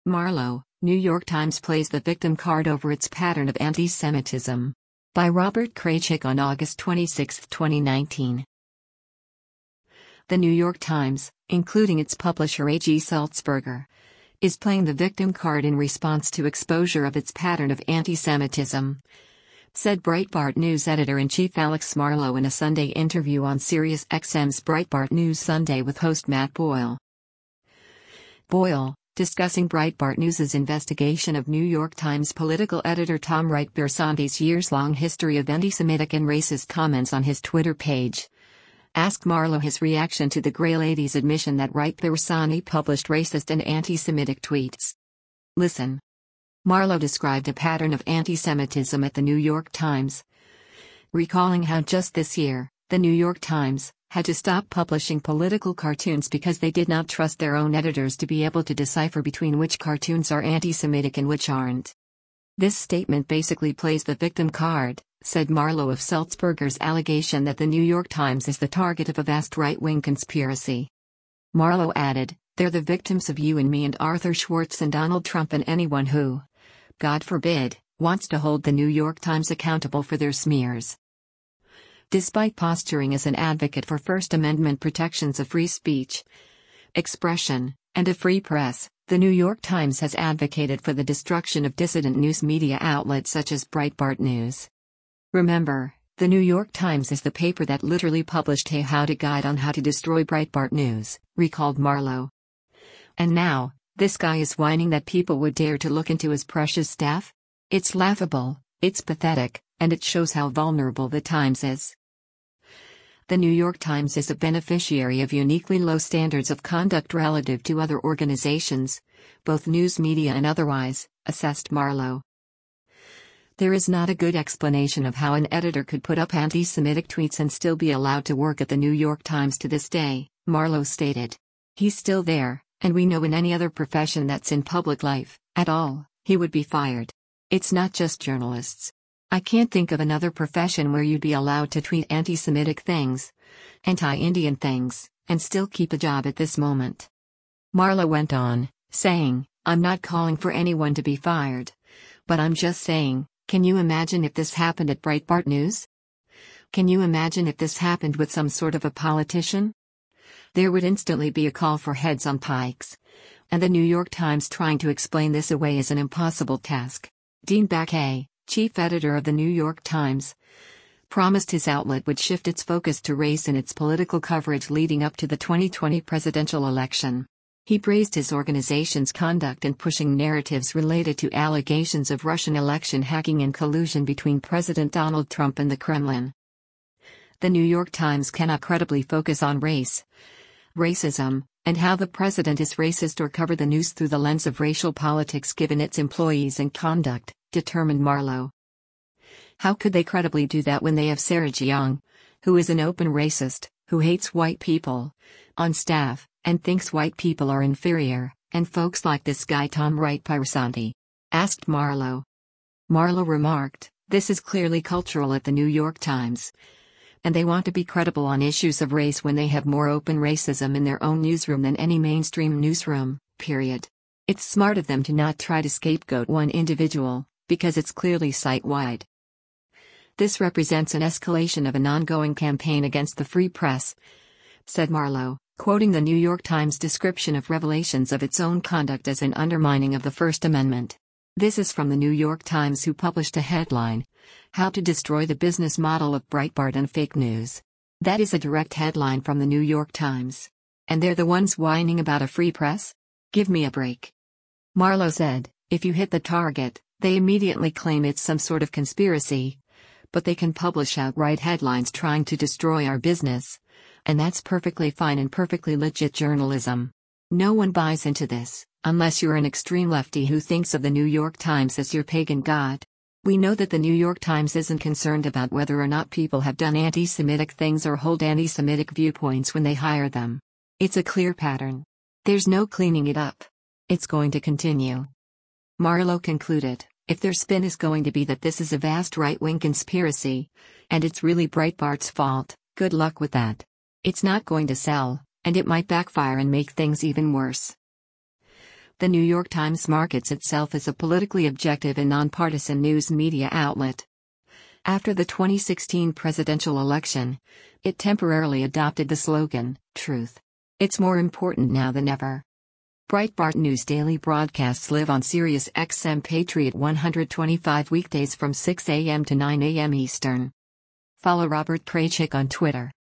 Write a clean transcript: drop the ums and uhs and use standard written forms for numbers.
Marlow, New York Times plays the victim card over its pattern of anti-Semitism. By Robert Kraychik on August 26, 2019. The New York Times, including its publisher A.G. Sulzberger, is playing the victim card in response to exposure of its pattern of anti-Semitism, said Breitbart News editor-in-chief Alex Marlow in a Sunday interview on SiriusXM's Breitbart News Sunday with host Matt Boyle. Boyle, discussing Breitbart News's investigation of New York Times political editor Tom Wright Bersani's years-long history of anti-Semitic and racist comments on his Twitter page, asked Marlow his reaction to the Grey Lady's admission that Wright Bersani published racist and anti-Semitic tweets. Listen. Marlow described a pattern of anti-Semitism at the New York Times, recalling how just this year, the New York Times had to stop publishing political cartoons because they did not trust their own editors to be able to decipher between which cartoons are anti-Semitic and which aren't. This statement basically plays the victim card, said Marlow of Sulzberger's allegation that the New York Times is the target of a vast right-wing conspiracy. Marlow added, "They're the victims of you and me and Arthur Schwartz and Donald Trump and anyone who, God forbid, wants to hold the New York Times accountable for their smears." Despite posturing as an advocate for First Amendment protections of free speech, expression, and a free press, the New York Times has advocated for the destruction of dissident news media outlets such as Breitbart News. Remember, the New York Times is the paper that literally published a how-to guide on how to destroy Breitbart News, recalled Marlow. And now, this guy is whining that people would dare to look into his precious stuff? It's laughable, it's pathetic, and it shows how vulnerable the Times is. The New York Times is a beneficiary of uniquely low standards of conduct relative to other organizations, both news media and otherwise, assessed Marlow. There is not a good explanation of how an editor could put up anti-Semitic tweets and still be allowed to work at the New York Times to this day, Marlow stated. He's still there, and we know in any other profession that's in public life, at all, he would be fired. It's not just journalists. I can't think of another profession where you'd be allowed to tweet anti-Semitic things, anti-Indian things, and still keep a job at this moment. Marlow went on, saying, "I'm not calling for anyone to be fired. But I'm just saying, can you imagine if this happened at Breitbart News? Can you imagine if this happened with some sort of a politician? There would instantly be a call for heads on pikes. And the New York Times trying to explain this away is an impossible task." Dean Baquet, chief editor of the New York Times, promised his outlet would shift its focus to race in its political coverage leading up to the 2020 presidential election. He praised his organization's conduct in pushing narratives related to allegations of Russian election hacking and collusion between President Donald Trump and the Kremlin. The New York Times cannot credibly focus on race, racism, and how the president is racist or cover the news through the lens of racial politics given its employees and conduct, determined Marlow. How could they credibly do that when they have Sarah Jeong, who is an open racist, who hates white people, on staff, and thinks white people are inferior, and folks like this guy Tom Wright Bersani? Asked Marlow. Marlow remarked, "This is clearly cultural at the New York Times. And they want to be credible on issues of race when they have more open racism in their own newsroom than any mainstream newsroom, period. It's smart of them to not try to scapegoat one individual, because it's clearly site-wide. This represents an escalation of an ongoing campaign against the free press," said Marlow, quoting the New York Times description of revelations of its own conduct as an undermining of the First Amendment. This is from the New York Times, who published a headline, "How to Destroy the Business Model of Breitbart and Fake News." That is a direct headline from the New York Times. And they're the ones whining about a free press? Give me a break. Marlow said, "If you hit the target, they immediately claim it's some sort of conspiracy. But they can publish outright headlines trying to destroy our business. And that's perfectly fine and perfectly legit journalism. No one buys into this, unless you're an extreme lefty who thinks of the New York Times as your pagan god. We know that the New York Times isn't concerned about whether or not people have done anti-Semitic things or hold anti-Semitic viewpoints when they hire them. It's a clear pattern. There's no cleaning it up. It's going to continue." Marlow concluded, "If their spin is going to be that this is a vast right-wing conspiracy, and it's really Breitbart's fault, good luck with that. It's not going to sell, and it might backfire and make things even worse." The New York Times markets itself as a politically objective and nonpartisan news media outlet. After the 2016 presidential election, it temporarily adopted the slogan, "Truth. It's more important now than ever." Breitbart News daily broadcasts live on Sirius XM Patriot 125 weekdays from 6 a.m. to 9 a.m. Eastern. Follow Robert Kraychik on Twitter.